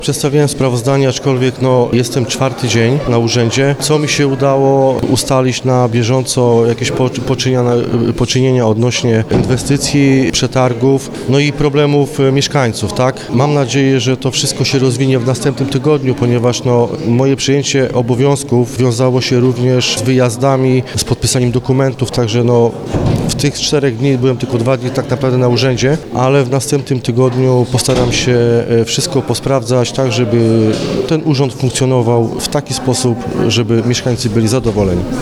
Przedstawiałem sprawozdanie, aczkolwiek jestem czwarty dzień na urzędzie. Co mi się udało ustalić na bieżąco, jakieś poczynienia odnośnie inwestycji, przetargów, i problemów mieszkańców, tak? Mam nadzieję, że to wszystko się rozwinie w następnym tygodniu, ponieważ moje przejęcie obowiązków wiązało się również z wyjazdami, z podpisaniem dokumentów, także w tych 4 dni byłem tylko 2 dni tak naprawdę na urzędzie, ale w następnym tygodniu postaram się wszystko posprawdzać tak, żeby ten urząd funkcjonował w taki sposób, żeby mieszkańcy byli zadowoleni.